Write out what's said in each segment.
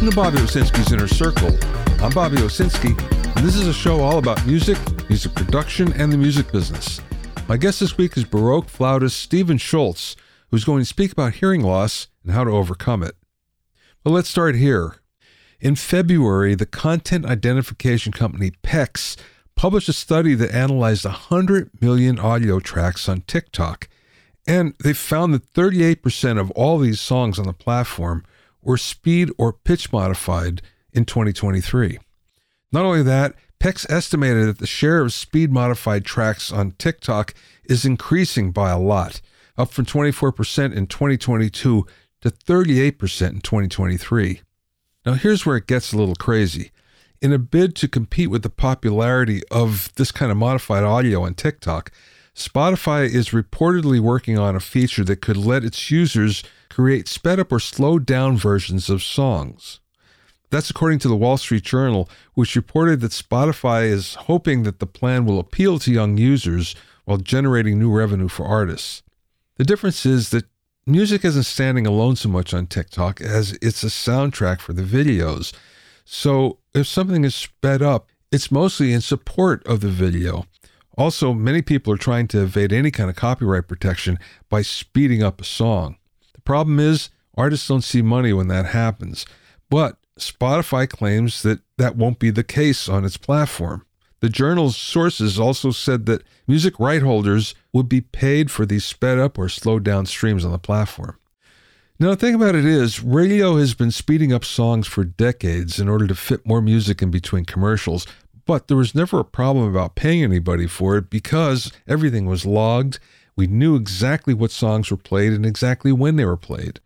Welcome to Bobby Owsinski's Inner Circle. I'm Bobby Owsinski, and this is a show all about music, music production, and the music business. My guest this week is Baroque flautist Stephen Schultz, who's going to speak about hearing loss and how to overcome it. But let's start here. In February, the content identification company PEX published a study that analyzed 100 million audio tracks on TikTok, and they found that 38% of all these songs on the platform were speed or pitch modified in 2023. Not only that, PEX estimated that the share of speed modified tracks on TikTok is increasing by a lot, up from 24% in 2022 to 38% in 2023. Now here's where it gets a little crazy. In a bid to compete with the popularity of this kind of modified audio on TikTok, Spotify is reportedly working on a feature that could let its users create sped up or slowed down versions of songs. That's according to the Wall Street Journal, which reported that Spotify is hoping that the plan will appeal to young users while generating new revenue for artists. The difference is that music isn't standing alone so much on TikTok as it's a soundtrack for the videos. So if something is sped up, it's mostly in support of the video. Also, many people are trying to evade any kind of copyright protection by speeding up a song. The problem is, artists don't see money when that happens. But Spotify claims that that won't be the case on its platform. The journal's sources also said that music right holders would be paid for these sped up or slowed down streams on the platform. Now, the thing about it is, radio has been speeding up songs for decades in order to fit more music in between commercials, but there was never a problem about paying anybody for it because everything was logged. We knew exactly what songs were played and exactly when they were played.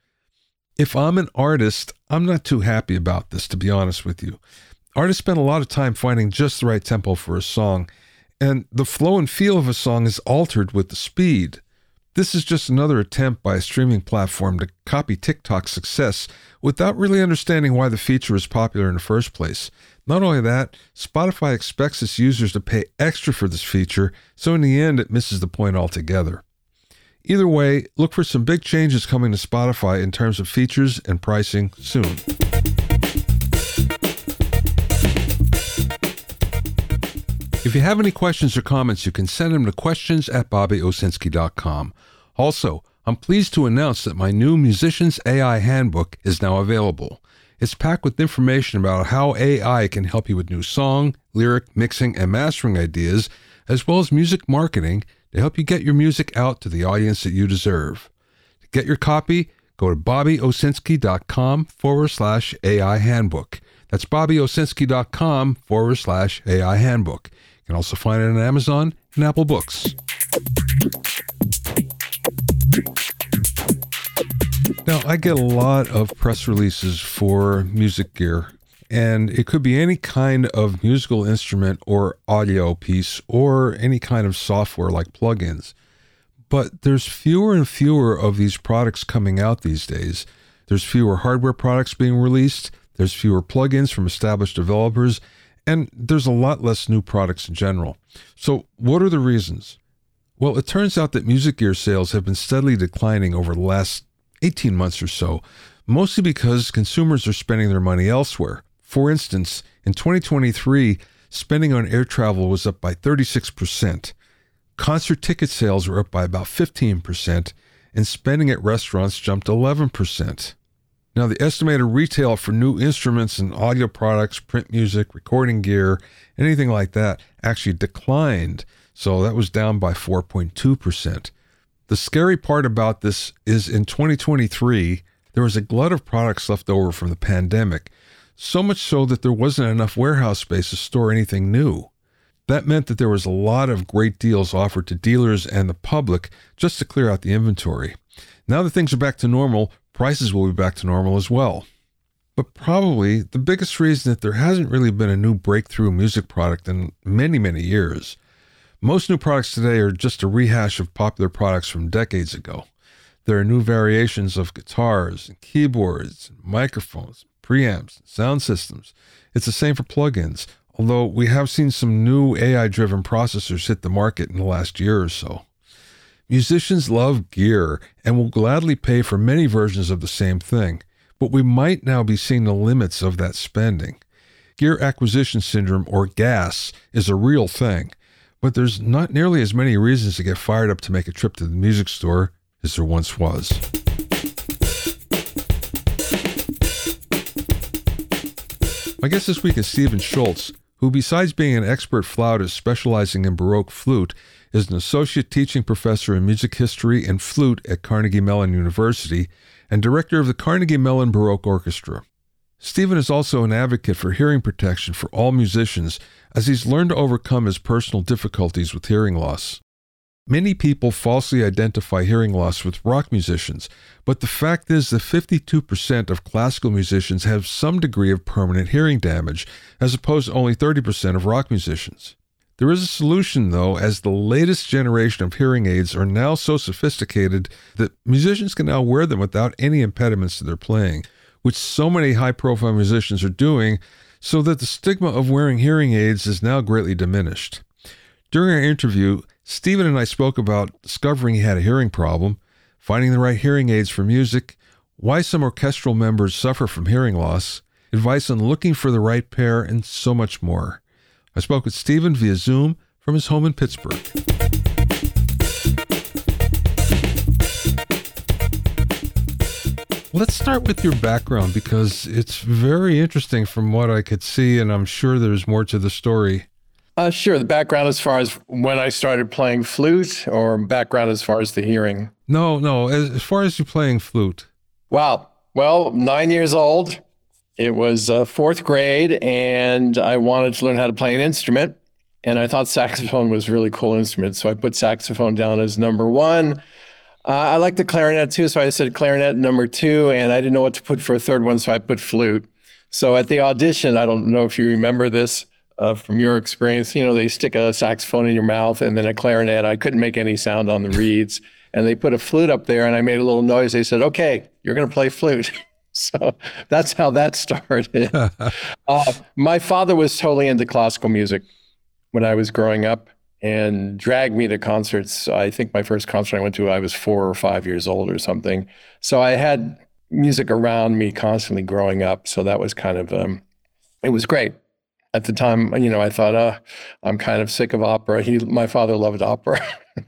If I'm an artist, I'm not too happy about this, to be honest with you. Artists spend a lot of time finding just the right tempo for a song, and the flow and feel of a song is altered with the speed. This is just another attempt by a streaming platform to copy TikTok's success without really understanding why the feature is popular in the first place. Not only that, Spotify expects its users to pay extra for this feature, so in the end it misses the point altogether. Either way, look for some big changes coming to Spotify in terms of features and pricing soon. If you have any questions or comments, you can send them to questions@bobbyowsinski.com. Also, I'm pleased to announce that my new Musicians AI Handbook is now available. It's packed with information about how AI can help you with new song, lyric, mixing, and mastering ideas, as well as music marketing to help you get your music out to the audience that you deserve. To get your copy, go to bobbyowsinski.com/AI Handbook. That's bobbyowsinski.com/AI Handbook. You can also find it on Amazon and Apple Books. Now, I get a lot of press releases for music gear, and it could be any kind of musical instrument or audio piece or any kind of software like plugins. But there's fewer and fewer of these products coming out these days. There's fewer hardware products being released, there's fewer plugins from established developers, and there's a lot less new products in general. So what are the reasons? Well, it turns out that music gear sales have been steadily declining over the last 18 months or so, mostly because consumers are spending their money elsewhere. For instance, in 2023, spending on air travel was up by 36%. Concert ticket sales were up by about 15%, and spending at restaurants jumped 11%. Now, the estimated retail for new instruments and audio products, print music, recording gear, anything like that actually declined, so that was down by 4.2%. The scary part about this is in 2023, there was a glut of products left over from the pandemic, so much so that there wasn't enough warehouse space to store anything new. That meant that there was a lot of great deals offered to dealers and the public just to clear out the inventory. Now that things are back to normal, prices will be back to normal as well. But probably the biggest reason that there hasn't really been a new breakthrough music product in many, many years. Most new products today are just a rehash of popular products from decades ago. There are new variations of guitars and keyboards, and microphones, preamps, and sound systems. It's the same for plugins, although we have seen some new AI-driven processors hit the market in the last year or so. Musicians love gear and will gladly pay for many versions of the same thing, but we might now be seeing the limits of that spending. Gear acquisition syndrome, or GAS, is a real thing, but there's not nearly as many reasons to get fired up to make a trip to the music store as there once was. My guest this week is Stephen Schultz, who, besides being an expert flautist specializing in Baroque flute, is an associate teaching professor in music history and flute at Carnegie Mellon University and director of the Carnegie Mellon Baroque Orchestra. Stephen is also an advocate for hearing protection for all musicians, as he's learned to overcome his personal difficulties with hearing loss. Many people falsely identify hearing loss with rock musicians, but the fact is that 52% of classical musicians have some degree of permanent hearing damage, as opposed to only 30% of rock musicians. There is a solution, though, as the latest generation of hearing aids are now so sophisticated that musicians can now wear them without any impediments to their playing, which so many high-profile musicians are doing, so that the stigma of wearing hearing aids is now greatly diminished. During our interview, Stephen and I spoke about discovering he had a hearing problem, finding the right hearing aids for music, why some orchestral members suffer from hearing loss, advice on looking for the right pair, and so much more. I spoke with Stephen via Zoom from his home in Pittsburgh. Let's start with your background, because it's very interesting from what I could see, and I'm sure there's more to the story. Sure. The background as far as when I started playing flute, or background as far as the hearing? No. As far as you playing flute. Wow. Well, 9 years old. It was fourth grade, and I wanted to learn how to play an instrument. And I thought saxophone was a really cool instrument, so I put saxophone down as number one. I like the clarinet too, so I said clarinet number two, and I didn't know what to put for a third one, so I put flute. So at the audition, I don't know if you remember this from your experience, they stick a saxophone in your mouth and then a clarinet. I couldn't make any sound on the reeds, and they put a flute up there, and I made a little noise. They said, "Okay, you're going to play flute." So that's how that started. My father was totally into classical music when I was growing up, and dragged me to concerts. I think my first concert I went to, I was 4 or 5 years old or something. So I had music around me constantly growing up. So that was kind of, it was great. At the time, I thought, I'm kind of sick of opera. My father loved opera.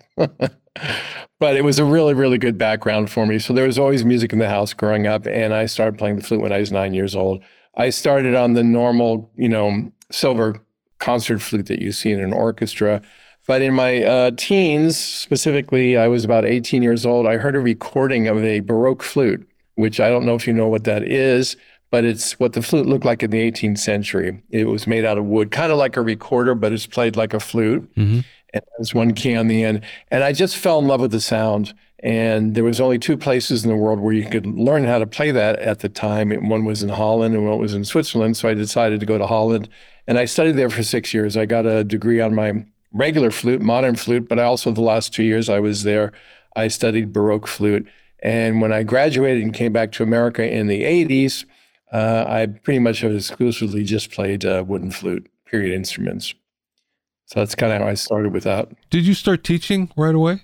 But it was a really, really good background for me. So there was always music in the house growing up, and I started playing the flute when I was 9 years old. I started on the normal, silver concert flute that you see in an orchestra. But in my teens, specifically, I was about 18 years old, I heard a recording of a Baroque flute, which I don't know if you know what that is, but it's what the flute looked like in the 18th century. It was made out of wood, kind of like a recorder, but it's played like a flute. Mm-hmm. And there's one key on the end. And I just fell in love with the sound. And there was only 2 places in the world where you could learn how to play that at the time. One was in Holland and one was in Switzerland. So I decided to go to Holland. And I studied there for 6 years. I got a degree on my regular flute, modern flute, but also the last 2 years I was there, I studied Baroque flute. And when I graduated and came back to America in the 80s, I pretty much have exclusively just played wooden flute, period instruments. So that's kind of how I started with that. Did you start teaching right away?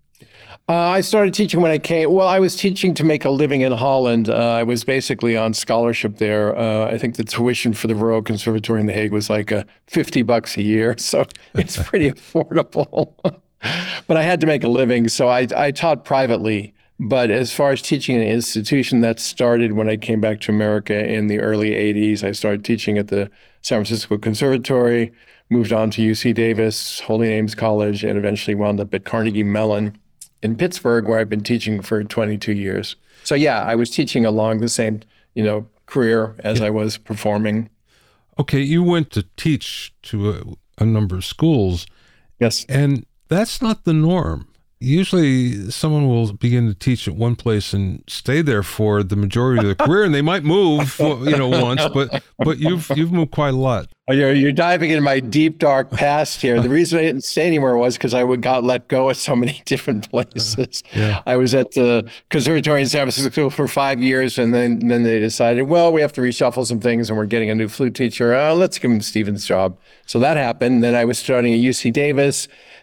I started teaching when I came. Well, I was teaching to make a living in Holland. I was basically on scholarship there. I think the tuition for the Royal Conservatory in The Hague was like $50 a year. So it's pretty affordable. But I had to make a living. So I taught privately. But as far as teaching in an institution, that started when I came back to America in the early 80s. I started teaching at the San Francisco Conservatory, moved on to UC Davis, Holy Names College, and eventually wound up at Carnegie Mellon in Pittsburgh, where I've been teaching for 22 years. So yeah, I was teaching along the same, career as I was performing. Okay, you went to teach to a number of schools. Yes. And that's not the norm. Usually someone will begin to teach at one place and stay there for the majority of their career, and they might move, once, but you've moved quite a lot. You're diving into my deep, dark past here. The reason I didn't stay anywhere was because I got let go at so many different places. Yeah. I was at the Conservatory in San Francisco for 5 years, and then they decided, well, we have to reshuffle some things, and we're getting a new flute teacher. Let's give him Stephen's job. So that happened. Then I was studying at UC Davis.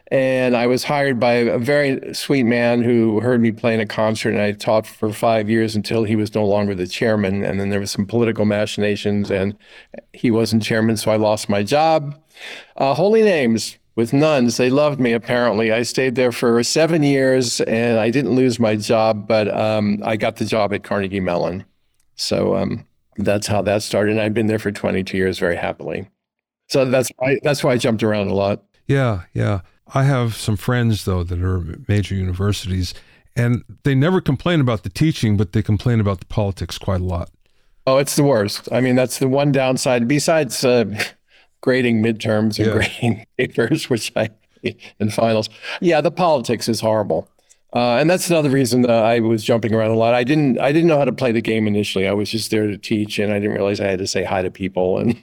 And I was hired by a very sweet man who heard me playing a concert, and I taught for 5 years until he was no longer the chairman. And then there was some political machinations, and he wasn't chairman, so I lost my job. Holy Names with nuns, they loved me, apparently. I stayed there for 7 years, and I didn't lose my job, but I got the job at Carnegie Mellon. So that's how that started. And I've been there for 22 years very happily. So that's why I jumped around a lot. Yeah, yeah. I have some friends, though, that are at major universities, and they never complain about the teaching, but they complain about the politics quite a lot. Oh, it's the worst. I mean, that's the one downside, besides grading midterms and grading papers, which in finals. Yeah, the politics is horrible. And that's another reason I was jumping around a lot. I didn't know how to play the game initially. I was just there to teach, and I didn't realize I had to say hi to people and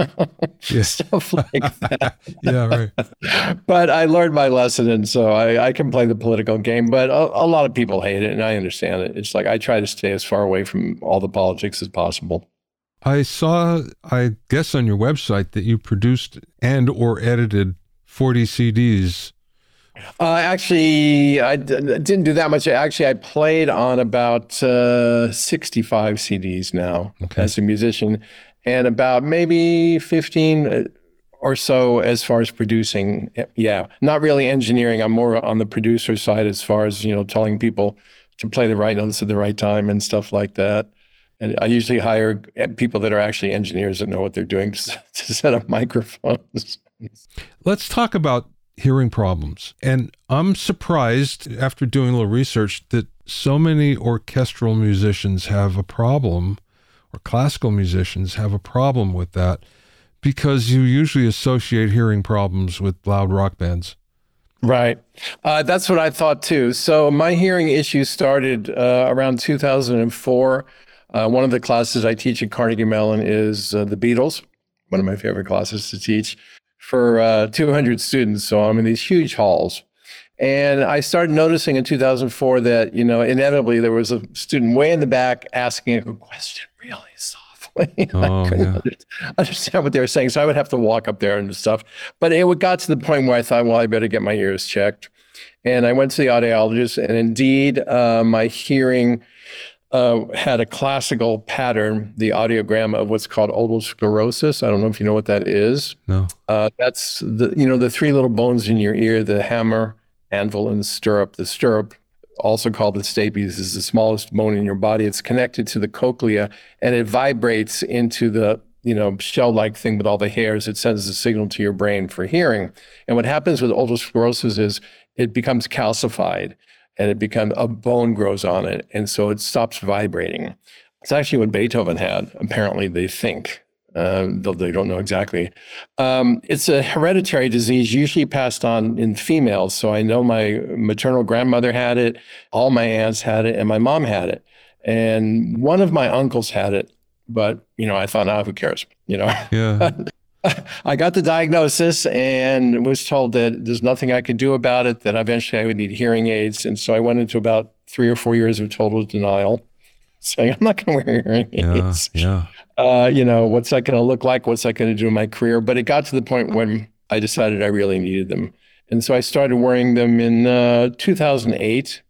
stuff like that. Yeah, right. But I learned my lesson, and so I can play the political game. But a lot of people hate it, and I understand it. It's like I try to stay as far away from all the politics as possible. I saw, I guess, on your website that you produced and or edited 40 CDs. Actually, I didn't do that much. Actually, I played on about 65 CDs now as a musician, and about maybe 15 or so as far as producing. Yeah, not really engineering. I'm more on the producer side as far as, telling people to play the right notes at the right time and stuff like that. And I usually hire people that are actually engineers that know what they're doing to set up microphones. Let's talk about hearing problems. And I'm surprised, after doing a little research, that so many orchestral musicians have a problem, or classical musicians have a problem with that, because you usually associate hearing problems with loud rock bands. Right. That's what I thought too. So my hearing issues started around 2004. One of the classes I teach at Carnegie Mellon is the Beatles, one of my favorite classes to teach, for 200 students. So I'm in these huge halls. And I started noticing in 2004 that, inevitably there was a student way in the back asking a question really softly. I couldn't understand what they were saying. So I would have to walk up there and stuff. But it got to the point where I thought, well, I better get my ears checked. And I went to the audiologist, and indeed, my hearing had a classical pattern, the audiogram of what's called otosclerosis. I don't know if you know what that is. No. That's the three little bones in your ear, the hammer, anvil, and the stirrup. The stirrup, also called the stapes, is the smallest bone in your body. It's connected to the cochlea, and it vibrates into the shell-like thing with all the hairs. It sends a signal to your brain for hearing. And what happens with otosclerosis is it becomes calcified, and a bone grows on it, and so it stops vibrating. It's actually what Beethoven had, apparently, they think, though they don't know exactly. It's a hereditary disease, usually passed on in females. So I know my maternal grandmother had it, all my aunts had it, and my mom had it. And one of my uncles had it, but, I thought, who cares, Yeah. I got the diagnosis and was told that there's nothing I could do about it, that eventually I would need hearing aids. And so I went into about 3 or 4 years of total denial, saying, I'm not going to wear hearing aids. Yeah. What's that going to look like? What's that going to do in my career? But it got to the point when I decided I really needed them. And so I started wearing them in 2008.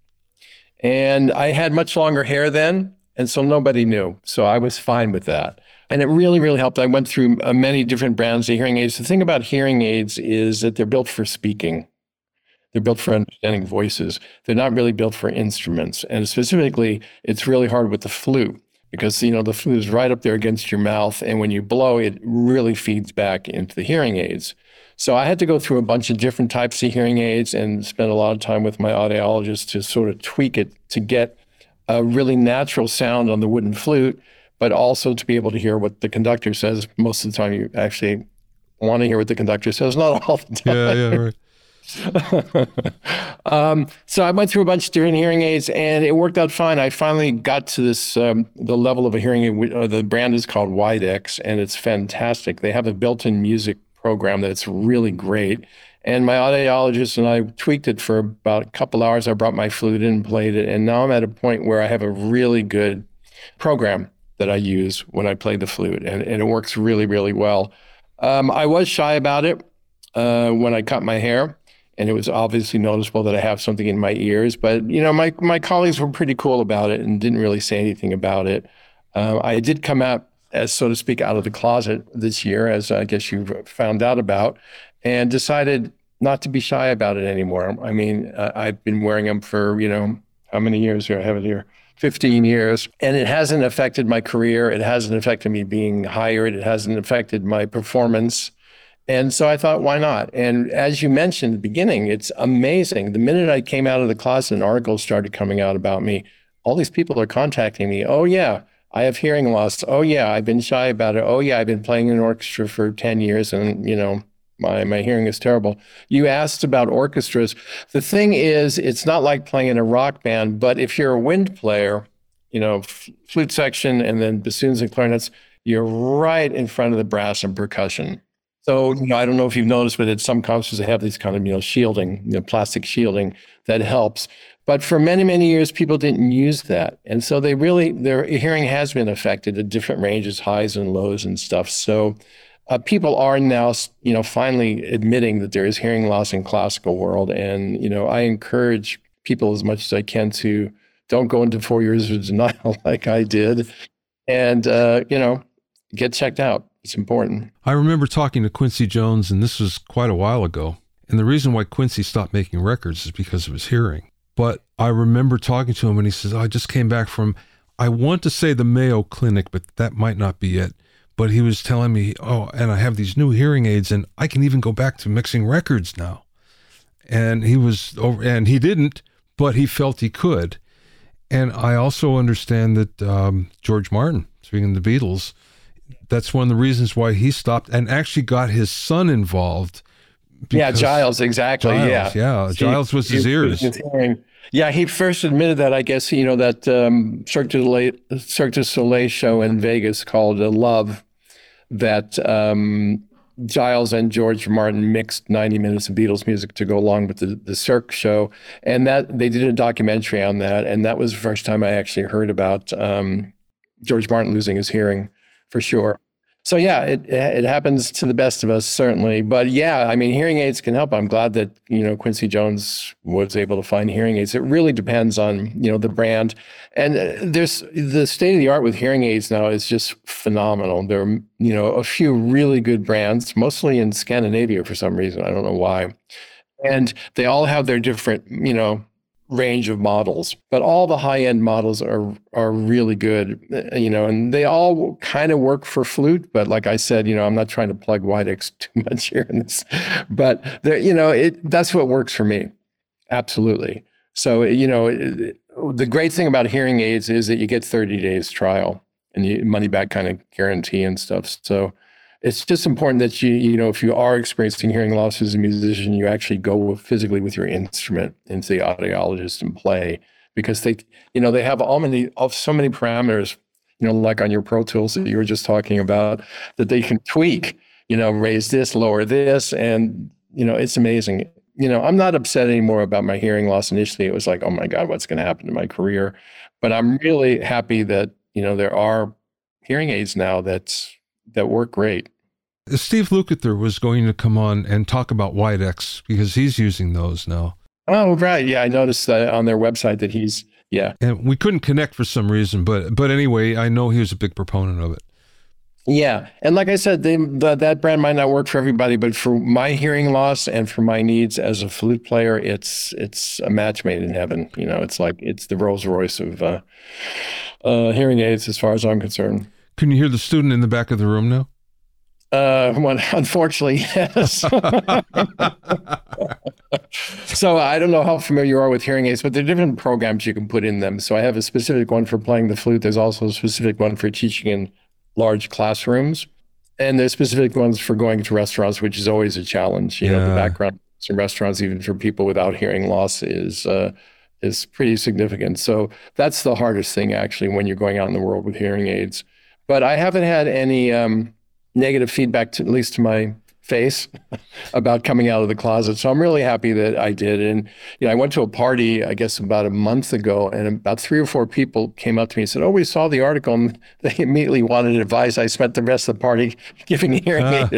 And I had much longer hair then, and so nobody knew. So I was fine with that. And it really, really helped. I went through many different brands of hearing aids. The thing about hearing aids is that they're built for speaking. They're built for understanding voices. They're not really built for instruments. And specifically, it's really hard with the flute because, the flute is right up there against your mouth. And when you blow, it really feeds back into the hearing aids. So I had to go through a bunch of different types of hearing aids and spend a lot of time with my audiologist to sort of tweak it to get a really natural sound on the wooden flute, but also to be able to hear what the conductor says. Most of the time, you actually want to hear what the conductor says, not all the time. Yeah, right. So I went through a bunch of different hearing aids, and it worked out fine. I finally got to this, the level of a hearing aid. The brand is called Widex, and it's fantastic. They have a built-in music program that's really great. And my audiologist and I tweaked it for about a couple hours. I brought my flute in and played it, and now I'm at a point where I have a really good program that I use when I play the flute, and it works really, really well. I was shy about it when I cut my hair, And it was obviously noticeable that I have something in my ears. But, my colleagues were pretty cool about it and didn't really say anything about it. I did come out, as so to speak, out of the closet this year, as I guess you've found out about, and decided not to be shy about it anymore. I mean, I've been wearing them for, how many years do I have it here? 15 years. And it hasn't affected my career. It hasn't affected me being hired. It hasn't affected my performance. And so I thought, why not? And as you mentioned at the beginning, it's amazing. The minute I came out of the closet and articles started coming out about me, all these people are contacting me. Oh, yeah, I have hearing loss. Oh, yeah, I've been shy about it. Oh, yeah, I've been playing in an orchestra for 10 years and, my hearing is terrible. You asked about orchestras. The thing is, it's not like playing in a rock band, but if you're a wind player, flute section and then bassoons and clarinets, you're right in front of the brass and percussion. So, I don't know if you've noticed, but at some concerts they have these kind of, shielding, plastic shielding that helps. But for many, many years, people didn't use that. And so their hearing has been affected at different ranges, highs and lows and stuff. So people are now, finally admitting that there is hearing loss in classical world. And, I encourage people as much as I can to don't go into 4 years of denial like I did and, get checked out. It's important. I remember talking to Quincy Jones, and this was quite a while ago. And the reason why Quincy stopped making records is because of his hearing. But I remember talking to him, and he says, I just came back from, I want to say the Mayo Clinic, but that might not be it. But he was telling me, and I have these new hearing aids, and I can even go back to mixing records now. And he didn't, but he felt he could. And I also understand that George Martin, speaking of the Beatles, that's one of the reasons why he stopped and actually got his son involved. Yeah, Giles, exactly. Giles was his ears. Yeah, he first admitted that, I guess, that Cirque du Soleil show in Vegas called Love, that Giles and George Martin mixed 90 minutes of Beatles music to go along with the Cirque show. And that they did a documentary on that. And that was the first time I actually heard about George Martin losing his hearing. For sure. So yeah, it happens to the best of us, certainly. But yeah, I mean, hearing aids can help. I'm glad that, Quincy Jones was able to find hearing aids. It really depends on, the brand. And there's the state of the art with hearing aids now is just phenomenal. There are, a few really good brands, mostly in Scandinavia for some reason. I don't know why. And they all have their different, range of models, but all the high-end models are really good, and they all kind of work for flute. But like I said, I'm not trying to plug Widex too much here in this, but that's what works for me. Absolutely. So, the great thing about hearing aids is that you get 30 days trial and you money back kind of guarantee and stuff. So it's just important that if you are experiencing hearing loss as a musician, you actually go physically with your instrument into the audiologist and play, because they have so many parameters, like on your Pro Tools that you were just talking about, that they can tweak, raise this, lower this. And, it's amazing. I'm not upset anymore about my hearing loss. Initially, it was like, oh my God, what's going to happen to my career? But I'm really happy that, there are hearing aids now that work great. Steve Lukather was going to come on and talk about Widex because he's using those now. Oh, right. Yeah, I noticed that on their website that yeah. And we couldn't connect for some reason, but anyway, I know he was a big proponent of it. Yeah. And like I said, that brand might not work for everybody, but for my hearing loss and for my needs as a flute player, it's a match made in heaven. It's the Rolls Royce of hearing aids as far as I'm concerned. Can you hear the student in the back of the room now? Unfortunately, yes. So I don't know how familiar you are with hearing aids, but there are different programs you can put in them. So I have a specific one for playing the flute. There's also a specific one for teaching in large classrooms. And there's specific ones for going to restaurants, which is always a challenge. The background in restaurants, even for people without hearing loss, is pretty significant. So that's the hardest thing, actually, when you're going out in the world with hearing aids. But I haven't had any negative feedback, at least to my face, about coming out of the closet. So I'm really happy that I did. And, I went to a party, I guess, about a month ago, and about 3 or 4 people came up to me and said, oh, we saw the article, and they immediately wanted advice. I spent the rest of the party giving hearing aid advice.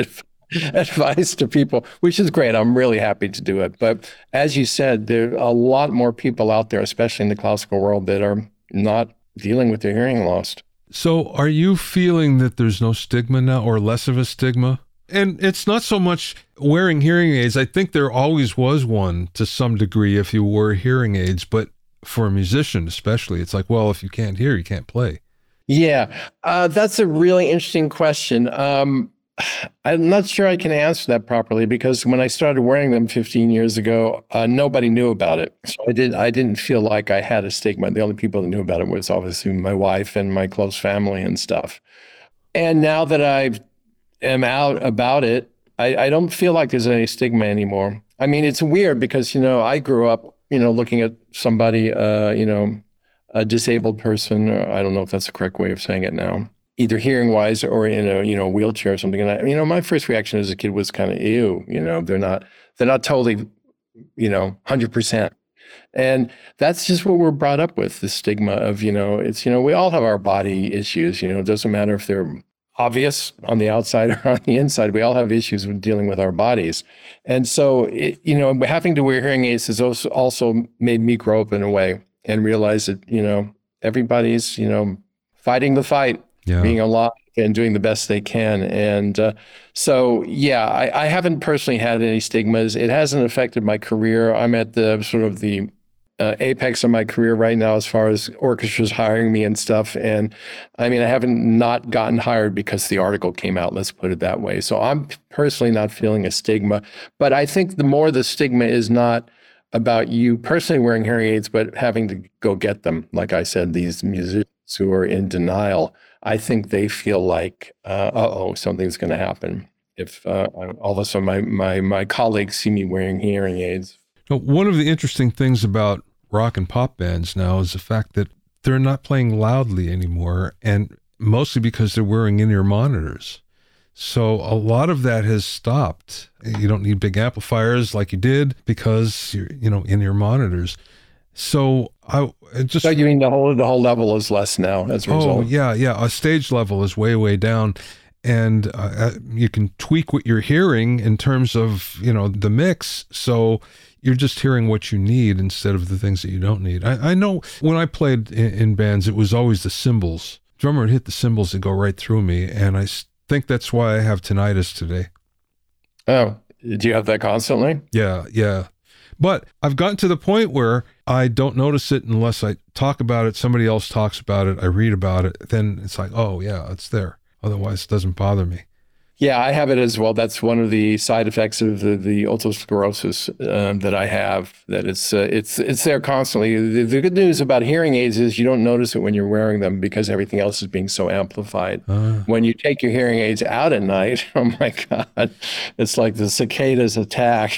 advice to people, which is great. I'm really happy to do it. But as you said, there are a lot more people out there, especially in the classical world, that are not dealing with their hearing loss. So are you feeling that there's no stigma now, or less of a stigma? And it's not so much wearing hearing aids. I think there always was one to some degree if you wore hearing aids, but for a musician especially, it's like, well, if you can't hear, you can't play. Yeah, that's a really interesting question. I'm not sure I can answer that properly, because when I started wearing them 15 years ago, nobody knew about it. So I didn't feel like I had a stigma. The only people that knew about it was obviously my wife and my close family and stuff. And now that I am out about it, I don't feel like there's any stigma anymore. I mean, it's weird because, I grew up, looking at somebody, a disabled person, or I don't know if that's the correct way of saying it now, either hearing wise or in a wheelchair or something. And my first reaction as a kid was kind of, ew, they're not totally, 100%. And that's just what we're brought up with, the stigma of, it's, we all have our body issues, it doesn't matter if they're obvious on the outside or on the inside. We all have issues with dealing with our bodies. And so, having to wear hearing aids has also made me grow up in a way and realize that, everybody's, fighting the fight, being alive and doing the best they can. And I haven't personally had any stigmas. It hasn't affected my career. I'm at the sort of the apex of my career right now as far as orchestras hiring me and stuff. And I mean, I haven't not gotten hired because the article came out, let's put it that way. So I'm personally not feeling a stigma. But I think the more the stigma is not about you personally wearing hearing aids, but having to go get them. Like I said, these musicians who are in denial, I think they feel like, something's going to happen if all of a sudden my colleagues see me wearing hearing aids. Now, one of the interesting things about rock and pop bands now is the fact that they're not playing loudly anymore, and mostly because they're wearing in-ear monitors. So a lot of that has stopped. You don't need big amplifiers like you did because you're, in-ear monitors. So So you mean the whole level is less now as a result? Oh, yeah. A stage level is way, way down. And you can tweak what you're hearing in terms of, the mix. So you're just hearing what you need instead of the things that you don't need. I know when I played in bands, it was always the cymbals. Drummer would hit the cymbals that go right through me. And I think that's why I have tinnitus today. Oh, do you have that constantly? Yeah. But I've gotten to the point where I don't notice it unless I talk about it, somebody else talks about it, I read about it, then it's like, oh yeah, it's there. Otherwise, it doesn't bother me. Yeah, I have it as well. That's one of the side effects of the otosclerosis that I have, that it's there constantly. The good news about hearing aids is you don't notice it when you're wearing them because everything else is being so amplified. When you take your hearing aids out at night, oh my God, it's like the cicadas attack.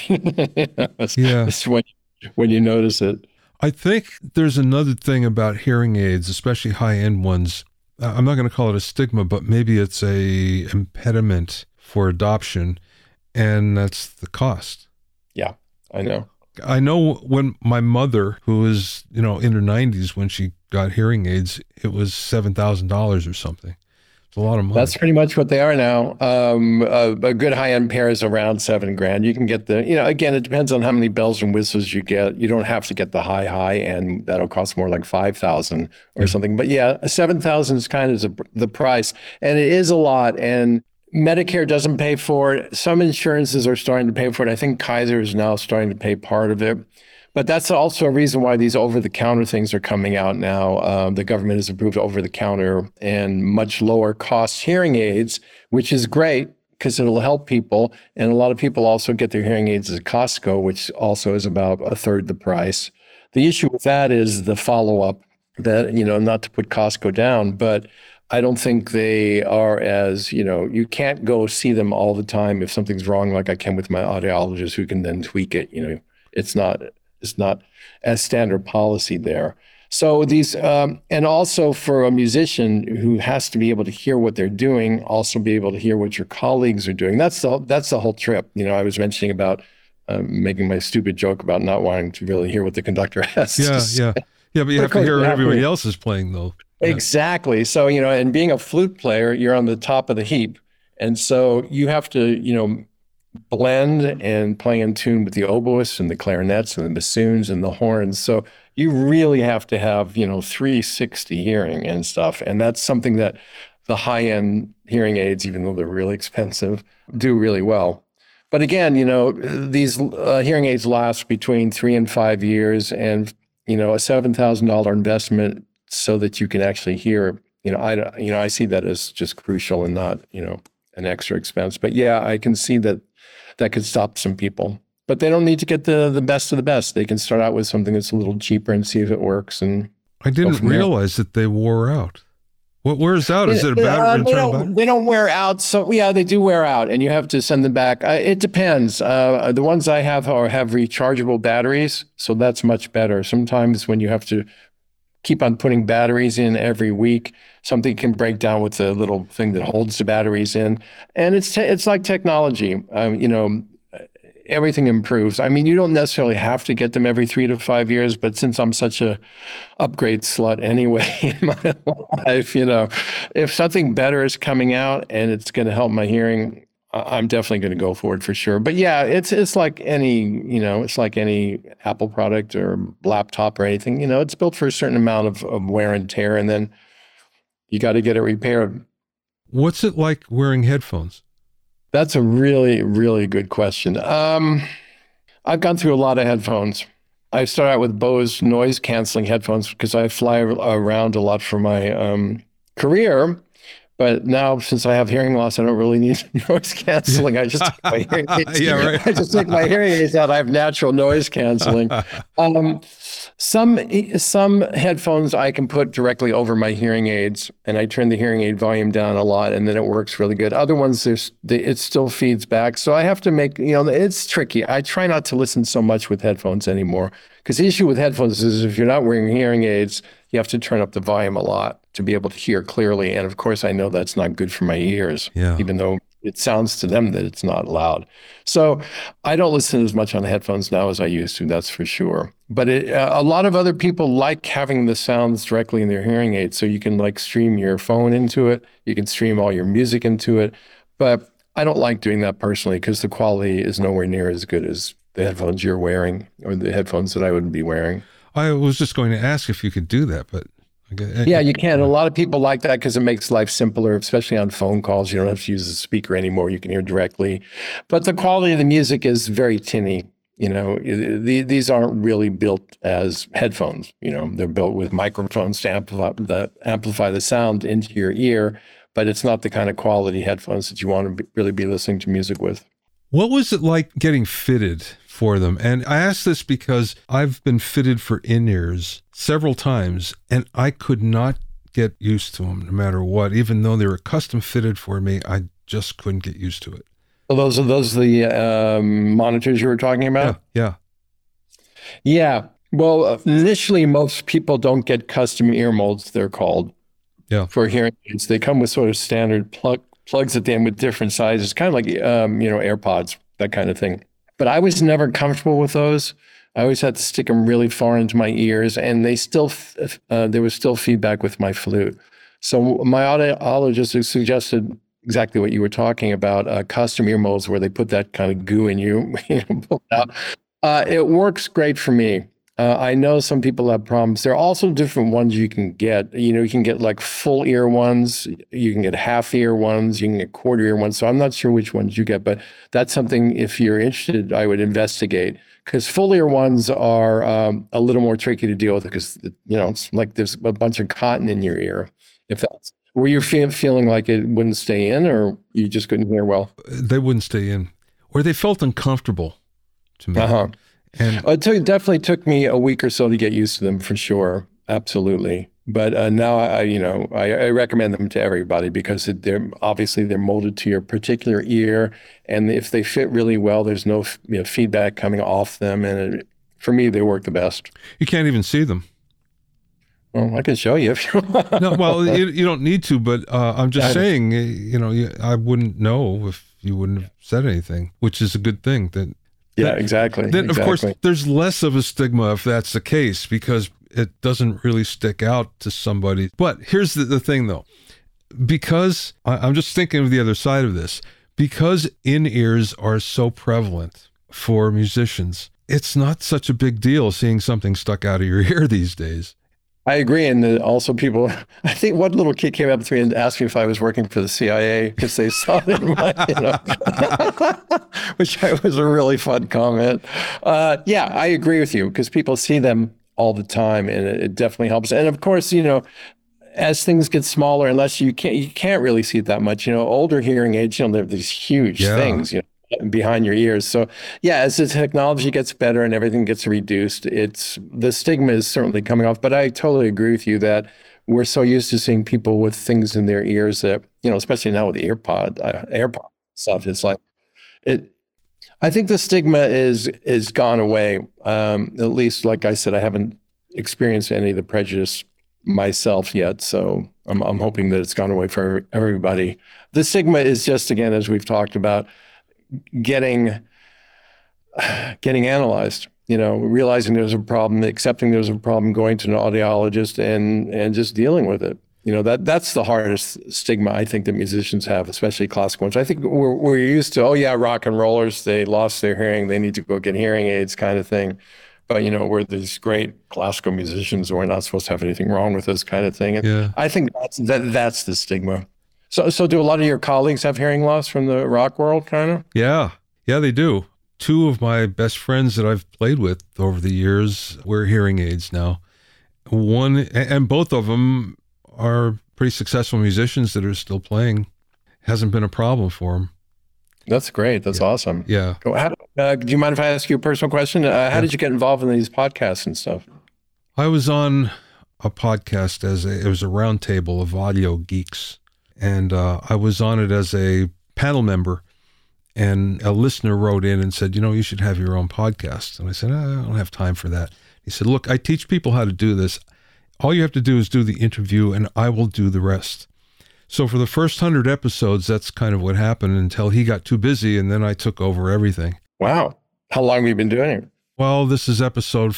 It's when you notice it. I think there's another thing about hearing aids, especially high-end ones. I'm not going to call it a stigma, but maybe it's a impediment for adoption, and that's the cost. Yeah, I know. I know when my mother, who was, in her 90s, when she got hearing aids, it was $7,000 or something. It's a lot of money. That's pretty much what they are now. A good high-end pair is around $7,000. You can get again, it depends on how many bells and whistles you get. You don't have to get the high end. That'll cost more like $5,000 or something. But yeah, $7,000 is kind of the price. And it is a lot. And Medicare doesn't pay for it. Some insurances are starting to pay for it. I think Kaiser is now starting to pay part of it. But that's also a reason why these over-the-counter things are coming out now. The government has approved over-the-counter and much lower cost hearing aids, which is great because it'll help people. And a lot of people also get their hearing aids at Costco, which also is about a third the price. The issue with that is the follow-up that, not to put Costco down, but I don't think they are as, you can't go see them all the time if something's wrong, like I can with my audiologist who can then tweak it. It's not as standard policy there. So these, and also for a musician who has to be able to hear what they're doing, also be able to hear what your colleagues are doing. That's the whole trip. I was mentioning about making my stupid joke about not wanting to really hear what the conductor has to say. Yeah, but you have to hear what everybody else is playing, though. Exactly. So, and being a flute player, you're on the top of the heap. And so you have to, blend and play in tune with the oboists and the clarinets and the bassoons and the horns. So you really have to have, 360 hearing and stuff. And that's something that the high-end hearing aids, even though they're really expensive, do really well. But again, these hearing aids last between 3 and 5 years, and, a $7,000 investment so that you can actually hear, I see that as just crucial and not, an extra expense. But yeah, I can see that could stop some people. But they don't need to get the best of the best. They can start out with something that's a little cheaper and see if it works. And I didn't realize that they wore out. What wears out? Is it a battery? They don't wear out. So yeah, they do wear out, and you have to send them back. It depends. The ones I have have rechargeable batteries, so that's much better. Sometimes when you have to keep on putting batteries in every week, something can break down with the little thing that holds the batteries in, and it's like technology. Everything improves. I mean, you don't necessarily have to get them every 3 to 5 years, but since I'm such a upgrade slut anyway in my life, if something better is coming out and it's going to help my hearing, I'm definitely going to go for it for sure. But yeah, it's like any Apple product or laptop or anything. It's built for a certain amount of wear and tear, and then you got to get it repaired. What's it like wearing headphones? That's a really, really good question. I've gone through a lot of headphones. I started out with Bose noise canceling headphones because I fly around a lot for my career. But now, since I have hearing loss, I don't really need noise canceling. I just take my hearing aids. Yeah, right. I just take my hearing aids out. I have natural noise canceling. Some headphones I can put directly over my hearing aids, and I turn the hearing aid volume down a lot, and then it works really good. Other ones, it still feeds back. So I have to make, it's tricky. I try not to listen so much with headphones anymore, because the issue with headphones is if you're not wearing hearing aids, you have to turn up the volume a lot to be able to hear clearly. And of course, I know that's not good for my ears, even though it sounds to them that it's not loud. So I don't listen as much on headphones now as I used to, that's for sure. But a lot of other people like having the sounds directly in their hearing aid. So you can stream your phone into it. You can stream all your music into it. But I don't like doing that personally because the quality is nowhere near as good as the headphones you're wearing or the headphones that I would be wearing. I was just going to ask if you could do that, but yeah, you can. A lot of people like that because it makes life simpler, especially on phone calls. You don't have to use a speaker anymore. You can hear directly. But the quality of the music is very tinny. These aren't really built as headphones. They're built with microphones to amplify the sound into your ear, but it's not the kind of quality headphones that you want to really be listening to music with. What was it like getting fitted for them? And I ask this because I've been fitted for in-ears several times, and I could not get used to them no matter what. Even though they were custom fitted for me, I just couldn't get used to it. So those are the monitors you were talking about? Yeah. Well, initially, most people don't get custom ear molds, they're called, for hearing aids. They come with sort of standard plugs at the end with different sizes, kind of like, AirPods, that kind of thing. But I was never comfortable with those. I always had to stick them really far into my ears, and they still, there was still feedback with my flute. So my audiologist suggested exactly what you were talking about, custom ear molds where they put that kind of goo in you, pull it out. It works great for me. I know some people have problems. There are also different ones you can get. You can get like full ear ones. You can get half ear ones. You can get quarter ear ones. So I'm not sure which ones you get, but that's something, if you're interested, I would investigate. Because full ear ones are a little more tricky to deal with because, it's like there's a bunch of cotton in your ear. Were you feeling like it wouldn't stay in, or you just couldn't hear well? They wouldn't stay in, or they felt uncomfortable to me. And it definitely took me a week or so to get used to them, for sure. Absolutely. But now I recommend them to everybody because they're molded to your particular ear. And if they fit really well, there's no feedback coming off them. And for me, they work the best. You can't even see them. Well, I can show you if you want. No, well, you don't need to, but I'm just saying, I wouldn't know if you wouldn't have said anything, which is a good thing. Exactly. Then, of course, there's less of a stigma if that's the case because it doesn't really stick out to somebody. But here's the thing, though. because I'm just thinking of the other side of this, because in-ears are so prevalent for musicians, it's not such a big deal seeing something stuck out of your ear these days. I agree. And also people, I think one little kid came up to me and asked me if I was working for the CIA because they saw it in my, which was a really fun comment. Yeah, I agree with you because people see them all the time and it definitely helps. And of course, as things get smaller, unless you can't really see it that much, older hearing aids, they have these huge things, behind your ears. So yeah, as the technology gets better and everything gets reduced, the stigma is certainly coming off. But I totally agree with you that we're so used to seeing people with things in their ears that, especially now with the AirPod stuff, it's like I think the stigma is gone away. At least, like I said, I haven't experienced any of the prejudice myself yet. So I'm hoping that it's gone away for everybody. The stigma is just, again, as we've talked about, getting analyzed, realizing there's a problem, accepting there's a problem, going to an audiologist and just dealing with it. That's the hardest stigma I think that musicians have, especially classical ones. I think we're used to, rock and rollers, they lost their hearing, they need to go get hearing aids kind of thing. But, we're these great classical musicians, we're not supposed to have anything wrong with this kind of thing. And I think that's the stigma. So do a lot of your colleagues have hearing loss from the rock world, kind of? Yeah, they do. Two of my best friends that I've played with over the years wear hearing aids now. One, and both of them are pretty successful musicians that are still playing. Hasn't been a problem for them. That's great. That's awesome. Yeah. Do you mind if I ask you a personal question? How did you get involved in these podcasts and stuff? I was on a podcast it was a roundtable of audio geeks. And I was on it as a panel member, and a listener wrote in and said, you should have your own podcast. And I said, I don't have time for that. He said, look, I teach people how to do this. All you have to do is do the interview, and I will do the rest. So for the first 100 episodes, that's kind of what happened until he got too busy, and then I took over everything. Wow. How long have you been doing it? Well, this is episode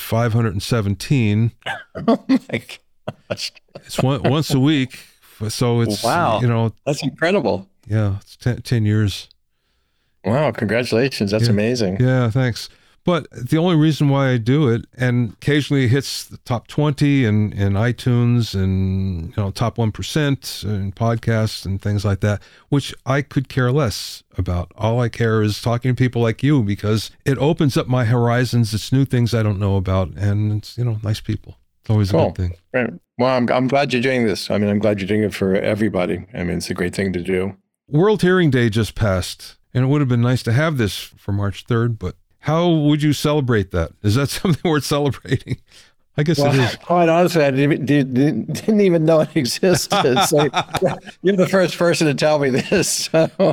517. Oh, my gosh. It's once a week. So it's, wow. That's incredible. Yeah, it's 10 years. Wow, congratulations. That's amazing. Yeah, thanks. But the only reason why I do it, and occasionally it hits the top 20 in iTunes and top 1% in podcasts and things like that, which I could care less about. All I care is talking to people like you because it opens up my horizons. It's new things I don't know about, and it's, nice people. It's always a good thing. Right. Well, I'm glad you're doing this. I mean, I'm glad you're doing it for everybody. I mean, it's a great thing to do. World Hearing Day just passed, and it would have been nice to have this for March 3rd, but how would you celebrate that? Is that something worth celebrating? I guess it is. Quite honestly, I didn't even know it existed. So you're the first person to tell me this.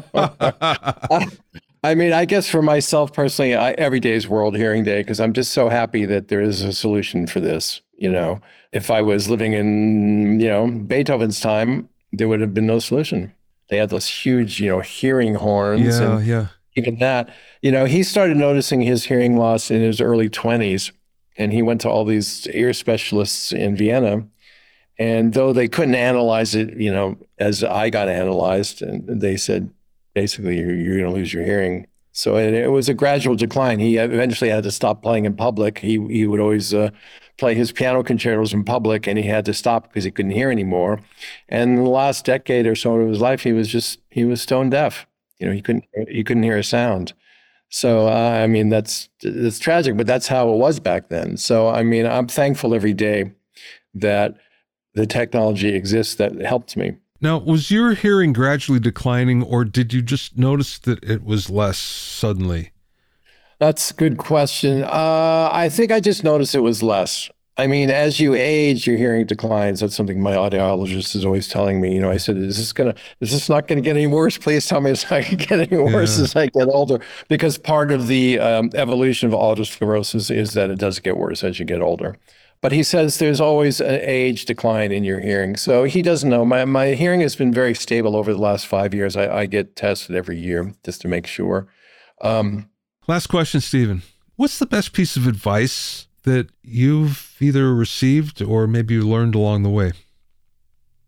I mean, I guess for myself personally, every day is World Hearing Day because I'm just so happy that there is a solution for this. If I was living in, Beethoven's time, there would have been no solution. They had those huge, hearing horns. Yeah. Even that, he started noticing his hearing loss in his early 20s, and he went to all these ear specialists in Vienna. And though they couldn't analyze it, as I got analyzed, and they said, basically, you're going to lose your hearing. So it was a gradual decline. He eventually had to stop playing in public. He would always play his piano concertos in public, and he had to stop because he couldn't hear anymore. And in the last decade or so of his life, he was stone deaf. He couldn't hear a sound. So I mean, that's tragic, but that's how it was back then. So I mean, I'm thankful every day that the technology exists that helped me. Now, was your hearing gradually declining, or did you just notice that it was less suddenly? That's a good question. I think I just noticed it was less. I mean, as you age, your hearing declines. That's something my audiologist is always telling me. I said, is this not going to get any worse? Please tell me it's not going to get any worse as I get older. Because part of the evolution of autosclerosis is that it does get worse as you get older. But he says there's always an age decline in your hearing. So he doesn't know. My hearing has been very stable over the last 5 years. I get tested every year just to make sure. Last question, Stephen. What's the best piece of advice that you've either received or maybe you learned along the way?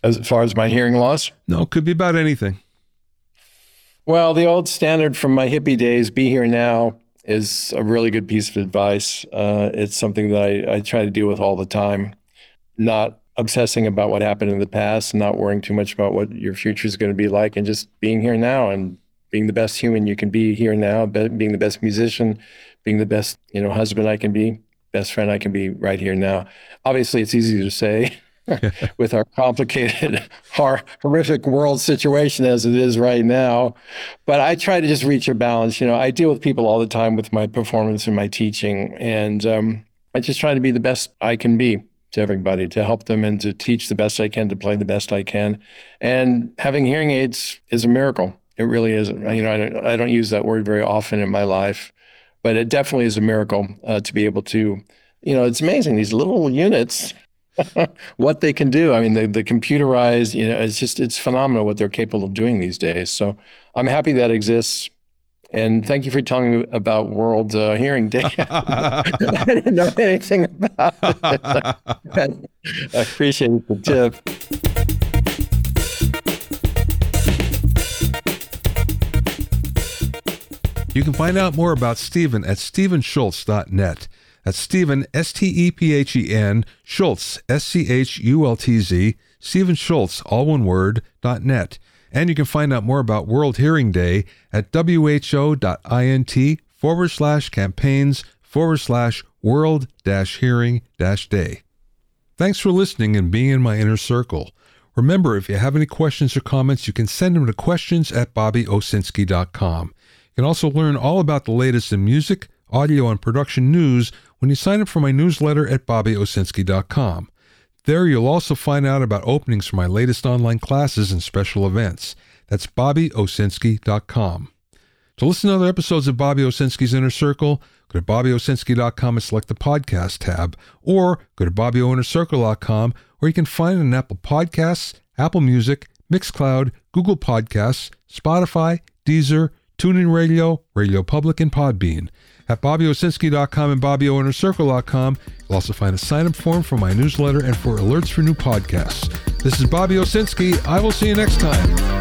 As far as my hearing loss? No, it could be about anything. Well, the old standard from my hippie days, be here now, is a really good piece of advice. It's something that I try to deal with all the time, not obsessing about what happened in the past, not worrying too much about what your future is going to be like, and just being here now and being the best human you can be here now, being the best musician, being the best, husband I can be, best friend I can be right here now. Obviously, it's easy to say with our complicated, horrific world situation as it is right now. But I try to just reach a balance. I deal with people all the time with my performance and my teaching. And I just try to be the best I can be to everybody, to help them and to teach the best I can, to play the best I can. And having hearing aids is a miracle. It really is. I don't use that word very often in my life, but it definitely is a miracle to be able to, it's amazing, these little units, what they can do. I mean, the computerized, it's phenomenal what they're capable of doing these days. So I'm happy that exists. And thank you for telling me about World Hearing Day. I didn't know anything about it. I appreciate the tip. You can find out more about Stephen at stephenschultz.net. That's Stephen, S-T-E-P-H-E-N, Schultz, S-C-H-U-L-T-Z, Stephen Schultz, all one word, .net. And you can find out more about World Hearing Day at who.int/campaigns/world-hearing-day. Thanks for listening and being in my inner circle. Remember, if you have any questions or comments, you can send them to questions@BobbyOwsinski.com. You can also learn all about the latest in music, audio, and production news when you sign up for my newsletter at BobbyOwsinski.com. There you'll also find out about openings for my latest online classes and special events. That's BobbyOwsinski.com. To listen to other episodes of Bobby Owsinski's Inner Circle, go to BobbyOwsinski.com and select the podcast tab, or go to BobbyOwinnerCircle.com, where you can find it on Apple Podcasts, Apple Music, Mixcloud, Google Podcasts, Spotify, Deezer, TuneIn Radio, Radio Public, and Podbean. At BobbyOwsinski.com and BobbyOwinnerCircle.com, you'll also find a sign-up form for my newsletter and for alerts for new podcasts. This is Bobby Owsinski. I will see you next time.